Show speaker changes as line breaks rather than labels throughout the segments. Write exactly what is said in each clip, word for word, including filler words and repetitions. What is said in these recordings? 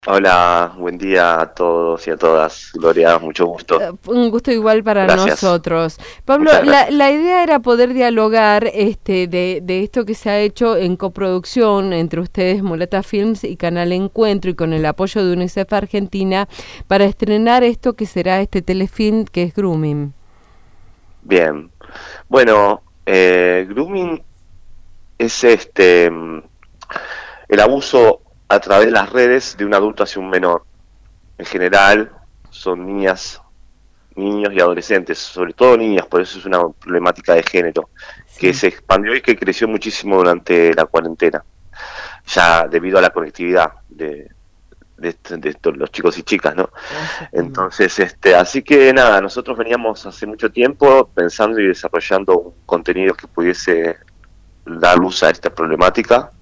Hola, buen día a todos y a todas. Gloria, mucho gusto.
Eh, Un gusto igual para
Gracias,
nosotros. Pablo,
muchas
la,
gracias.
la idea era poder dialogar este, de, de esto que se ha hecho en coproducción entre ustedes, Mulata Films y Canal Encuentro, y con el apoyo de UNICEF Argentina, para estrenar esto que será este telefilm que es Grooming.
Bien. Bueno, eh, grooming es este mm, el abuso a través de las redes de un adulto hacia un menor. En general son niñas, niños y adolescentes, sobre todo niñas, por eso es una problemática de género que
Sí.
se expandió y que creció muchísimo durante la cuarentena, ya debido a la conectividad de, de, de estos, los chicos y chicas, ¿no?
Exactamente.
Entonces, este, así que nada, nosotros veníamos hace mucho tiempo pensando y desarrollando un contenido que pudiese dar luz a esta problemática,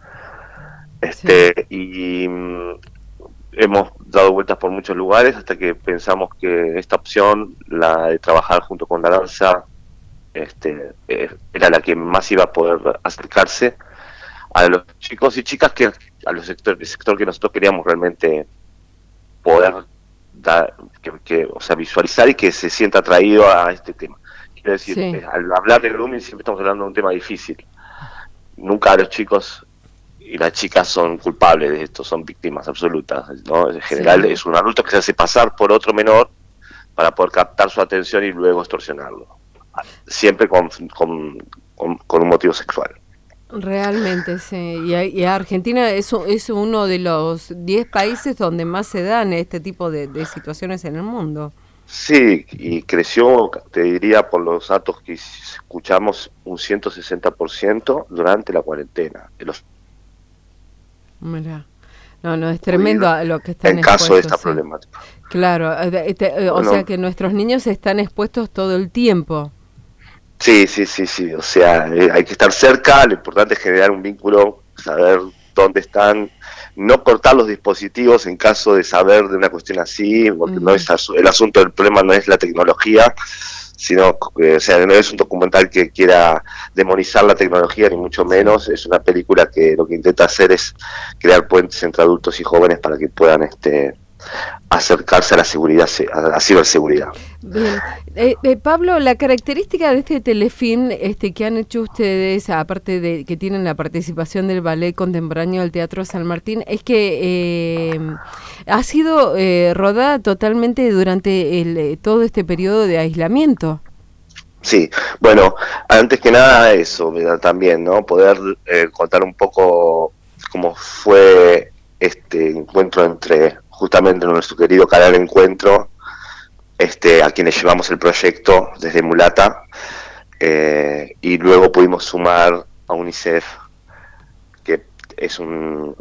Sí.
este, y mm, hemos dado vueltas por muchos lugares hasta que pensamos que esta opción, la de trabajar junto con la danza, este, eh, era la que más iba a poder acercarse a los chicos y chicas que a los sector, el sector que nosotros queríamos realmente poder dar, que, que, o sea, visualizar y que se sienta atraído a este tema. Quiero decir,
Sí.
eh, al hablar de grooming siempre estamos hablando de un tema difícil. Nunca los chicos y las chicas son culpables de esto, son víctimas absolutas, ¿no? En general
Sí.
es un adulto que se hace pasar por otro menor para poder captar su atención y luego extorsionarlo. Siempre con, con, con, con un motivo sexual.
Realmente, sí. Y, a- y Argentina es, u- es uno de los diez países donde más se dan este tipo de, de situaciones en el mundo.
Sí, y creció, te diría, por los datos que escuchamos, un ciento sesenta por ciento durante la cuarentena, de los
Mira. No, no, es
ocurrir
tremendo a lo que están
en caso de
expuestos,
esta
sí.
problemática.
Claro, eh, de- este, eh, o sea
Bueno,
que nuestros niños están expuestos todo el tiempo.
sí, sí, sí, sí, o sea, eh, hay que estar cerca, lo importante es generar un vínculo, saber dónde están, no cortar los dispositivos en caso de saber de una cuestión así, porque no
Ujú.
es asu- el asunto del problema no es la tecnología, sino, eh, o sea, no es un documental que quiera demonizar la tecnología, ni mucho
Sí.
menos, es una película que lo que intenta hacer es crear puentes entre adultos y jóvenes para que puedan este, acercarse a la seguridad, a la ciberseguridad.
Bien. Eh, eh, Pablo, la característica de este telefilm este, que han hecho ustedes, aparte de que tienen la participación del Ballet Contemporáneo del Teatro San Martín, es que eh, ha sido eh, rodada totalmente durante el, eh, todo este periodo de aislamiento.
Sí, bueno, antes que nada eso, ¿verdad? También, ¿no? Poder eh, contar un poco cómo fue este encuentro entre justamente nuestro querido canal Encuentro, este, a quienes llevamos el proyecto desde Mulata, eh, y luego pudimos sumar a UNICEF, que es un,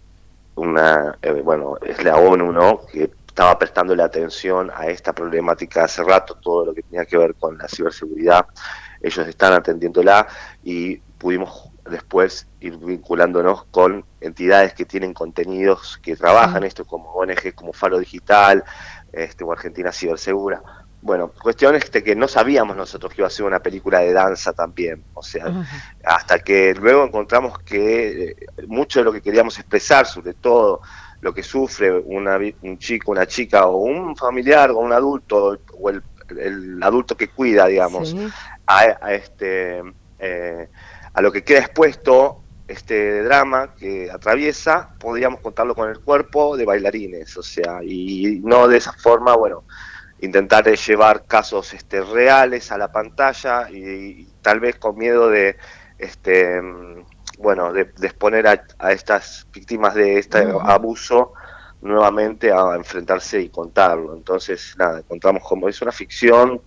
una, eh, bueno, es la ONU, ¿no? Que estaba prestándole atención a esta problemática hace rato, todo lo que tenía que ver con la ciberseguridad. Ellos están atendiéndola y pudimos después ir vinculándonos con entidades que tienen contenidos que trabajan
Sí.
esto, como O N G, como Faro Digital, este, o Argentina Cibersegura. Bueno, cuestiones de que no sabíamos nosotros que iba a ser una película de danza también, o sea,
Ajá.
hasta que luego encontramos que eh, mucho de lo que queríamos expresar, sobre todo lo que sufre una, un chico, una chica o un familiar o un adulto o el, el adulto que cuida, digamos,
Sí.
a, a este eh, a lo que queda expuesto este drama que atraviesa, podríamos contarlo con el cuerpo de bailarines, o sea, y no de esa forma, bueno, intentar llevar casos este, reales a la pantalla y, y tal vez con miedo de este bueno de, de exponer a, a estas víctimas de este
Ujú.
abuso nuevamente a enfrentarse y contarlo. Entonces, nada, contamos como es una ficción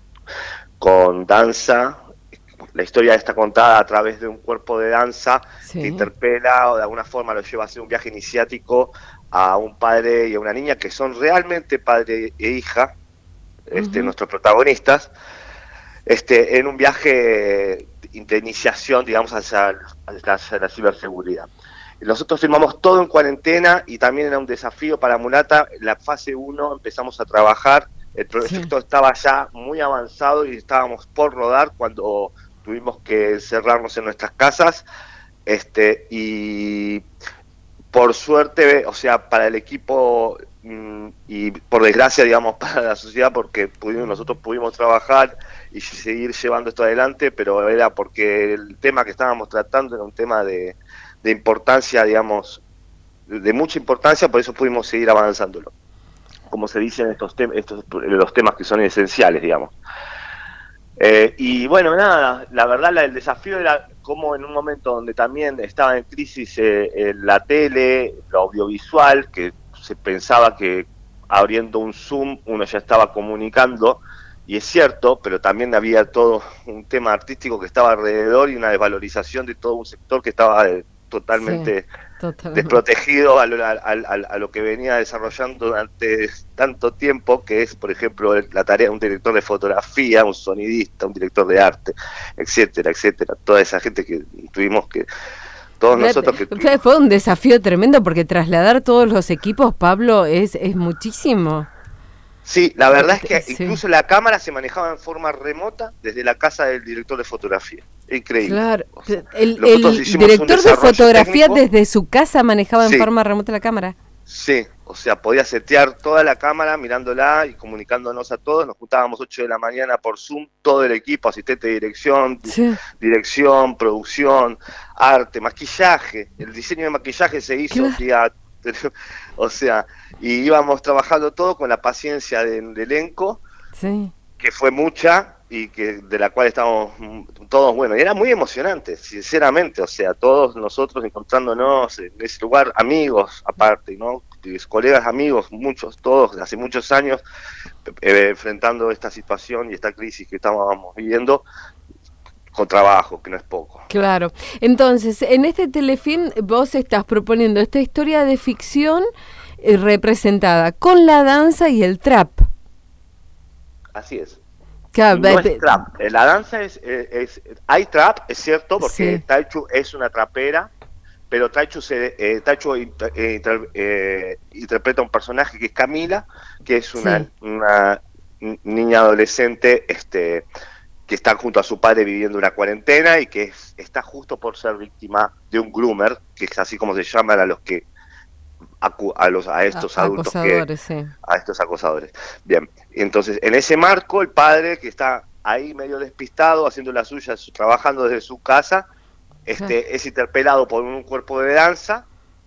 con danza. La historia está contada a través de un cuerpo de danza que
Sí.
interpela o de alguna forma lo lleva a hacer un viaje iniciático a un padre y a una niña que son realmente padre e hija, este,
Ujú.
nuestros protagonistas, este, en un viaje de iniciación, digamos, hacia, hacia la ciberseguridad. Nosotros firmamos todo en cuarentena y también era un desafío para Mulata. La fase uno empezamos a trabajar, el
Sí.
proyecto estaba ya muy avanzado y estábamos por rodar cuando tuvimos que encerrarnos en nuestras casas, este, y por suerte, o sea, para el equipo mmm, y por desgracia, digamos, para la sociedad, porque pudimos, nosotros pudimos trabajar y seguir llevando esto adelante, pero era porque el tema que estábamos tratando era un tema de, de importancia, digamos, de, de mucha importancia, por eso pudimos seguir avanzándolo, como se dicen estos, tem estos los temas que son esenciales, digamos. Eh, y bueno, nada, la verdad la, el desafío era como en un momento donde también estaba en crisis eh, eh, la tele, lo audiovisual, que se pensaba que abriendo un Zoom uno ya estaba comunicando, y es cierto, pero también había todo un tema artístico que estaba alrededor y una desvalorización de todo un sector que estaba eh, totalmente... Sí. Totalmente desprotegido a lo, a, a, a lo que venía desarrollando durante tanto tiempo, que es, por ejemplo, la tarea de un director de fotografía, un sonidista, un director de arte, etcétera, etcétera. Toda esa gente que tuvimos que... Todos nosotros que...
Fue, fue un desafío tremendo, porque trasladar todos los equipos, Pablo, es, es muchísimo.
Sí, la verdad es que sí. Incluso la cámara se manejaba en forma remota desde la casa del director de fotografía. Increíble.
Claro, o sea, el, el director de fotografía técnico, desde su casa manejaba sí. en forma remota la cámara.
Sí, o sea, podía setear toda la cámara mirándola y comunicándonos a todos. Nos juntábamos ocho de la mañana por Zoom, todo el equipo, asistente de dirección, sí. dirección, producción, arte, maquillaje. El diseño de maquillaje se hizo un día... O sea, y íbamos trabajando todo con la paciencia del de elenco, sí. que fue mucha y que de la cual estábamos todos, bueno, y era muy emocionante, sinceramente, o sea, todos nosotros encontrándonos en ese lugar, amigos aparte, ¿no? Colegas, amigos, muchos, todos, de hace muchos años, eh, enfrentando esta situación y esta crisis que estábamos viviendo, con trabajo, que no es poco.
Claro. Entonces, en este telefilm vos estás proponiendo esta historia de ficción eh, representada con la danza y el trap.
Así es.
Claro,
no es trap. La danza es, es, es... Hay trap, es cierto, porque sí. Taichu es una trapera, pero Taichu, se, eh, Taichu inter, eh, inter, eh, interpreta un personaje que es Camila, que es una, sí. una niña adolescente... este que está junto a su padre viviendo una cuarentena y que es, está justo por ser víctima de un groomer, que es así como se llaman a los que acu, a los a estos a, adultos que sí. a estos acosadores. Bien, entonces en ese marco el padre, que está ahí medio despistado, haciendo la suya, trabajando desde su casa, este sí. es interpelado por un cuerpo de danza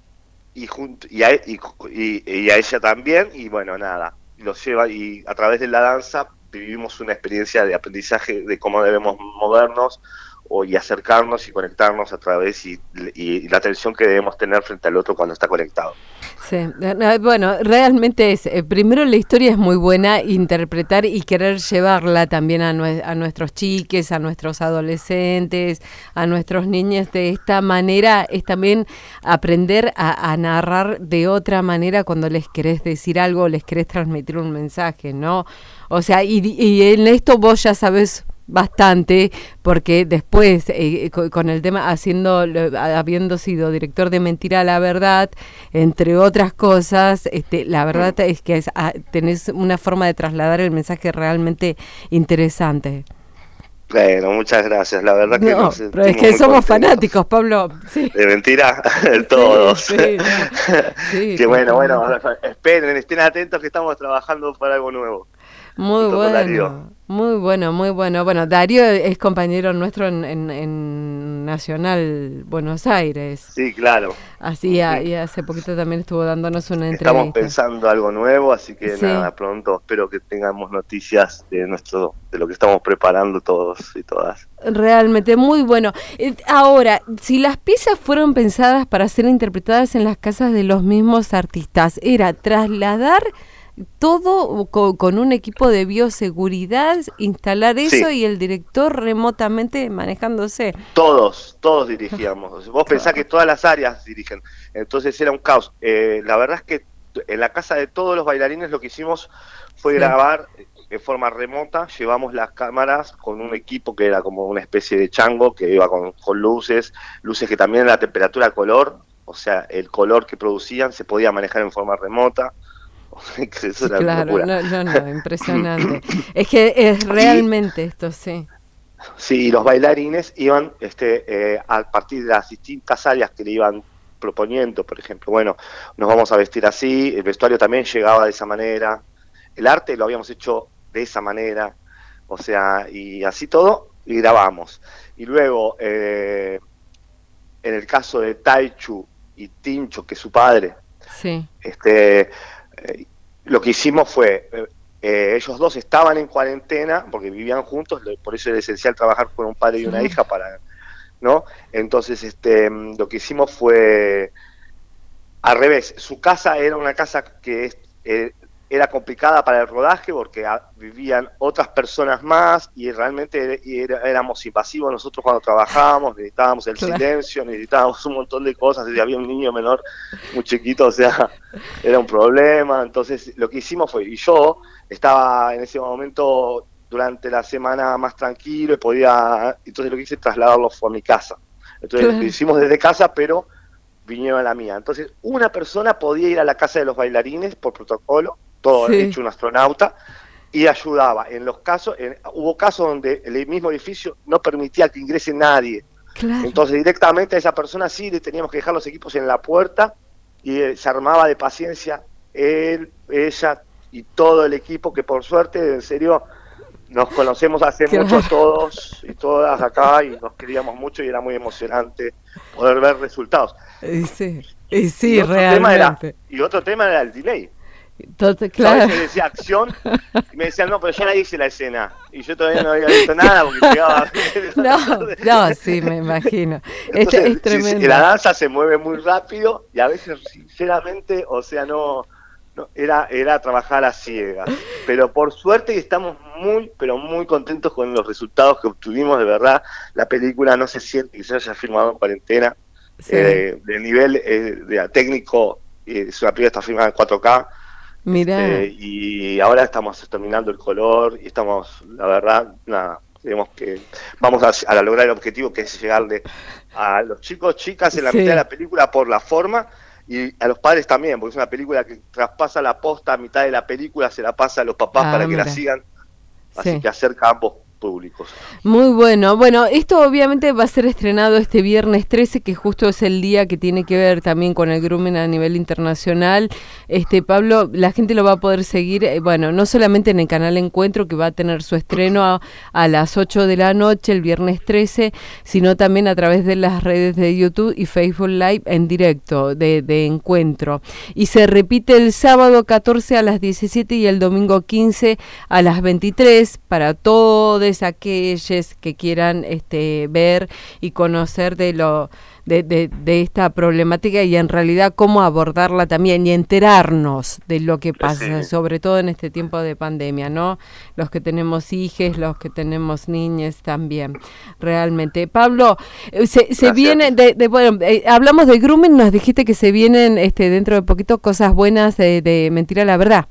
y junto y a, y, y, y a ella también, y bueno, nada, los lleva y a través de la danza vivimos una experiencia de aprendizaje de cómo debemos movernos o, y acercarnos y conectarnos a través y, y, y la atención que debemos tener frente al otro cuando está conectado.
Sí, bueno, realmente es, eh, primero la historia es muy buena, interpretar y querer llevarla también a, nue a nuestros chiques, a nuestros adolescentes, a nuestros niños de esta manera, es también aprender a, a narrar de otra manera cuando les querés decir algo, les querés transmitir un mensaje, ¿no? O sea, y, y en esto vos ya sabés bastante, porque después eh, con el tema haciendo habiendo sido director de Mentira a la Verdad, entre otras cosas, este la verdad mm. es que es, ah, tenés una forma de trasladar el mensaje realmente interesante.
Bueno, muchas gracias, la verdad que
no, nos pero es que somos fanáticos, Pablo. Sí.
De Mentira, todos.
Sí, sí, sí,
que bueno, bueno, esperen, estén atentos que estamos trabajando para algo nuevo.
Muy bueno, muy bueno, muy bueno. Bueno, Darío es compañero nuestro en, en, en Nacional Buenos Aires.
Sí, claro.
Así, sí. a, y hace poquito también estuvo dándonos una entrevista.
Estamos pensando algo nuevo, así que sí. nada, pronto espero que tengamos noticias de nuestro, de lo que estamos preparando todos y todas.
Realmente muy bueno. Ahora, si las piezas fueron pensadas para ser interpretadas en las casas de los mismos artistas, ¿era trasladar todo con, con un equipo de bioseguridad, instalar eso sí. y el director remotamente manejándose?
Todos, todos dirigíamos. Vos claro. pensás que todas las áreas dirigen, entonces era un caos. Eh, la verdad es que en la casa de todos los bailarines lo que hicimos fue sí. grabar de forma remota, llevamos las cámaras con un equipo que era como una especie de chango que iba con, con luces, luces que también la temperatura color, o sea, el color que producían se podía manejar en forma remota. Eso era
claro, no, no, no, impresionante. Es que es realmente y, esto, sí.
Sí, y los bailarines iban este, eh, a partir de las distintas áreas que le iban proponiendo, por ejemplo, bueno, nos vamos a vestir así, el vestuario también llegaba de esa manera, el arte lo habíamos hecho de esa manera, o sea, y así todo, y grabamos. Y luego, eh, en el caso de Taichu y Tincho, que es su padre,
sí.
este, eh, lo que hicimos fue, eh, eh, ellos dos estaban en cuarentena, porque vivían juntos, por eso era esencial trabajar con un padre y una hija para... ¿no? Entonces, este, lo que hicimos fue al revés. Su casa era una casa que es, eh, era complicada para el rodaje porque a, vivían otras personas más y realmente era, éramos invasivos nosotros cuando trabajábamos, necesitábamos el claro. silencio, necesitábamos un montón de cosas, y había un niño menor muy chiquito, o sea, era un problema. Entonces, lo que hicimos fue, y yo estaba en ese momento... durante la semana más tranquilo y podía, entonces lo que hice trasladarlo fue a mi casa. Entonces claro. lo hicimos desde casa, pero vinieron a la mía. Entonces una persona podía ir a la casa de los bailarines por protocolo, todo sí. hecho un astronauta, y ayudaba. En los casos, en, hubo casos donde el mismo edificio no permitía que ingrese nadie. Claro. Entonces directamente a esa persona sí le teníamos que dejar los equipos en la puerta y eh, se armaba de paciencia él, ella y todo el equipo, que por suerte, en serio... Nos conocemos hace claro. mucho todos y todas acá y nos queríamos mucho y era muy emocionante poder ver resultados.
Y sí, y sí,
y otro
realmente.
Tema era, y otro tema era el delay.
Todo, claro.
A veces decía acción y me decían, no, pero ya la hice la escena. Y yo todavía no había visto nada porque llegaba...
no, no, sí, me imagino.
Entonces,
es, es tremendo.
Si, la danza se mueve muy rápido y a veces, sinceramente, o sea, no... No, era, era trabajar a ciegas, pero por suerte estamos muy, pero muy contentos con los resultados que obtuvimos, de verdad. La película no se siente que se haya filmado en cuarentena, sí. eh, de nivel eh, de técnico, eh, es una película que está filmada en cuatro K,
Mirá.
Eh, y ahora estamos terminando el color y estamos, la verdad, nada, digamos que vamos a, a lograr el objetivo, que es llegarle a los chicos, chicas en la sí. mitad de la película por la forma, y a los padres también, porque es una película que traspasa la posta a mitad de la película, se la pasa a los papás ah, para mira. que la sigan, así sí. que acerca a ambos públicos.
Muy bueno. Bueno, esto obviamente va a ser estrenado este viernes trece, que justo es el día que tiene que ver también con el grooming a nivel internacional. Este Pablo, la gente lo va a poder seguir, eh, bueno, no solamente en el canal Encuentro, que va a tener su estreno a, a las ocho de la noche el viernes trece, sino también a través de las redes de YouTube y Facebook Live en directo de, de Encuentro. Y se repite el sábado catorce a las diecisiete y el domingo quince a las veintitrés para todos aquellos que quieran este, ver y conocer de lo de, de, de esta problemática y en realidad cómo abordarla también y enterarnos de lo que pasa, sí. sobre todo en este tiempo de pandemia, ¿no? Los que tenemos hijos, los que tenemos niñas también, realmente. Pablo, se, se viene, de, de, bueno, eh, hablamos de grooming, nos dijiste que se vienen este, dentro de poquito cosas buenas de, de Mentira la Verdad.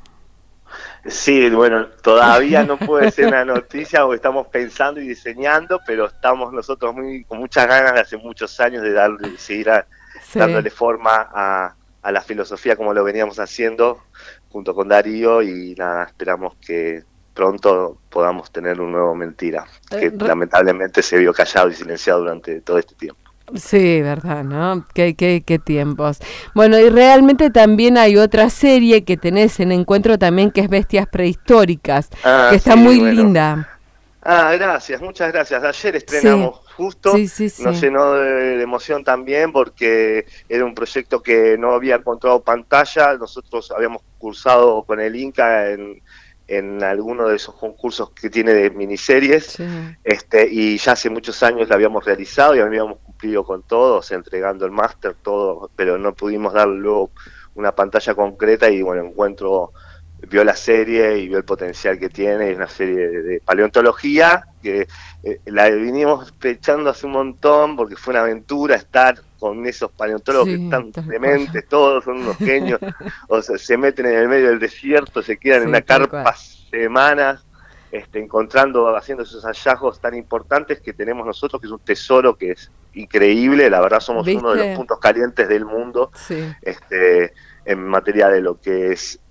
Sí, bueno, todavía no puede ser una noticia porque estamos pensando y diseñando, pero estamos nosotros muy con muchas ganas de hace muchos años de darle, seguir a, sí. dándole forma a, a la filosofía como lo veníamos haciendo junto con Darío, y nada, esperamos que pronto podamos tener un nuevo Mentira, que eh, lamentablemente se vio callado y silenciado durante todo este tiempo.
Sí, verdad, ¿no? Qué, qué, qué tiempos. Bueno, y realmente también hay otra serie que tenés en Encuentro también, que es Bestias Prehistóricas, ah, que está sí, muy bueno. linda.
Ah, gracias, muchas gracias. Ayer estrenamos sí. justo, sí, sí, sí. nos llenó de, de emoción también porque era un proyecto que no había encontrado pantalla. Nosotros habíamos cursado con el Inca en... en alguno de esos concursos que tiene de miniseries, sí. este y ya hace muchos años la habíamos realizado y habíamos cumplido con todo, o sea, entregando el máster, todo, pero no pudimos dar luego una pantalla concreta y bueno, Encuentro vio la serie y vio el potencial que tiene. Es una serie de, de paleontología que eh, la vinimos pechando hace un montón porque fue una aventura estar con esos paleontólogos sí, que están dementes, todos son unos genios, o sea, se meten en el medio del desierto, se quedan sí, en una carpa cual. semanas, este, encontrando, haciendo esos hallazgos tan importantes que tenemos nosotros, que es un tesoro que es increíble. La verdad somos ¿Viste? uno de los puntos calientes del mundo, sí. este, en materia de lo que es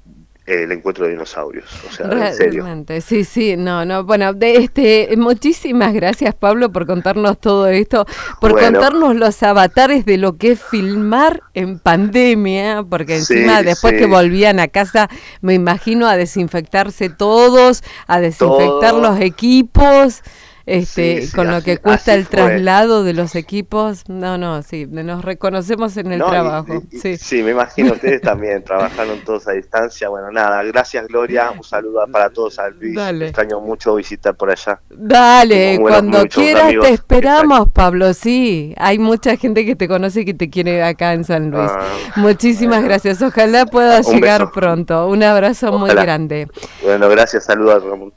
el encuentro de dinosaurios, o sea,
Realmente,
en serio.
sí, sí, no, no, bueno, de este, muchísimas gracias Pablo por contarnos todo esto, por bueno. contarnos los avatares de lo que es filmar en pandemia, porque encima sí, después sí. que volvían a casa, me imagino a desinfectarse todos, a desinfectar todo. Los equipos. Este, sí, sí, con lo que así, cuesta el traslado fue. De los equipos, no, no, sí, nos reconocemos en el no, trabajo.
Y, y,
sí.
sí, me imagino ustedes también trabajaron todos a distancia. Bueno, nada, gracias Gloria, un saludo para todos a Luis. Dale. Extraño mucho visitar por allá.
Dale, cuando quieras te esperamos, Pablo. Sí, hay mucha gente que te conoce y que te quiere acá en San Luis. Ah, Muchísimas bueno. gracias. Ojalá puedas llegar beso. Pronto. Un abrazo Ojalá. Muy grande.
Bueno, gracias, saludos a Ramón.